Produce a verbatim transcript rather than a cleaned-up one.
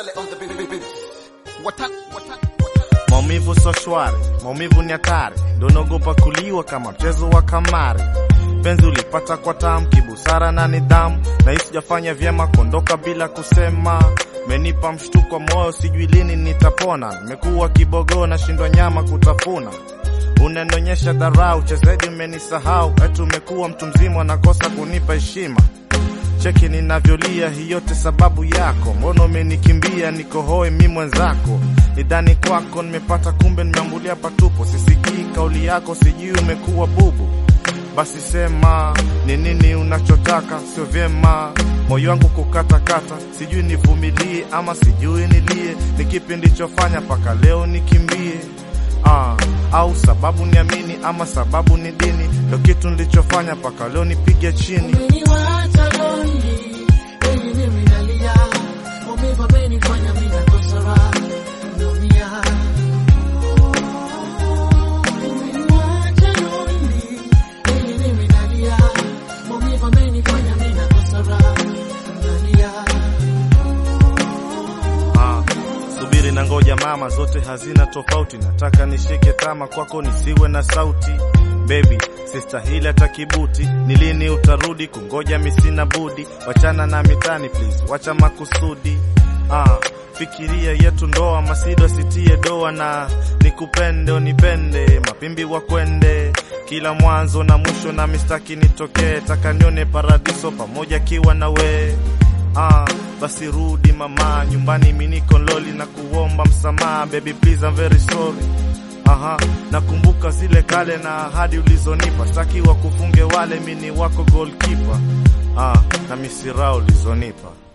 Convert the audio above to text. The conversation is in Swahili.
Sale on the beat, beat, beat. Wata, wata. Maumivu so shwari, maumivu ni hatari, ndo naogopa kuliwa kama mchezo wa kamari. Penzi ulipata kwa tamu, kibusara na nidhamu, na hisi sijafanya vyema kondoka bila kusema. Menipa mshtuko moyo, sijui lini nitapona. Nimekuwa kibogo na shindwa nyama kutafuna. Unanionyesha dharau, chezedi umenisahau. Eti umekuwa mtu mzima nakosa kunipa heshima. Cheki ninavyolia, hii yote sababu yako. Mbona umenikimbia, niko hoi mimi mwenzako. Nidhani kwako nimepata, kumbe nimeambulia patupo. Sisikii kauli yako, sijui umekuwa bubu. Basi sema, ni nini unachotaka, sio vyema moyo wangu kukata kata. Sijui nivumilie ama sijui nilie. Ni kipi nilichofanya paka leo nikimbie? Ah, au sababu niamini ama sababu ni dini? Ndio kitu nilichofanya paka leo nipige chini. Umeniwacha lonely, wenye mimi nalia. Umebabeni fanya mimi nakosa raha, dunia. Umeniwacha lonely, wenye mimi nalia. Umebabeni fanya mimi nakosa raha, dunia. Ah, subiri na ngoja mama, zote hazina tofauti. Nataka nishike tama kwako nisiwe na sauti. Baby, sister hila takibuti. Ni lini utarudi, kungoja mimi sina budi. Wachana na mitani please, wacha makusudi. Ah, fikiria yetu ndoa, masido sitie doa. Na nikupende unipende, mapimbi wakwende. Kila mwanzo na mwisho na mistaki nitokee. Taka nione paradiso pamoja kiwa na we. Ah, basi rudi mama, nyumbani mimi niko loli na kuomba msamaha. Baby please, I'm very sorry. Aha, nakumbuka zile kale na ahadi ulizonipa. Sitaki wakufunge wale, mimi ni wako goalkeeper. Ah, na misirao ulizonipa.